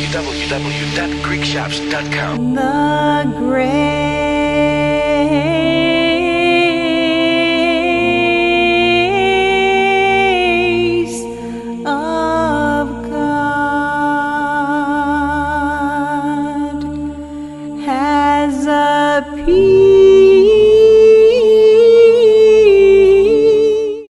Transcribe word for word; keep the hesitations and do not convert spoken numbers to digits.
w w w dot greek shops dot com. The grace of God has appeared.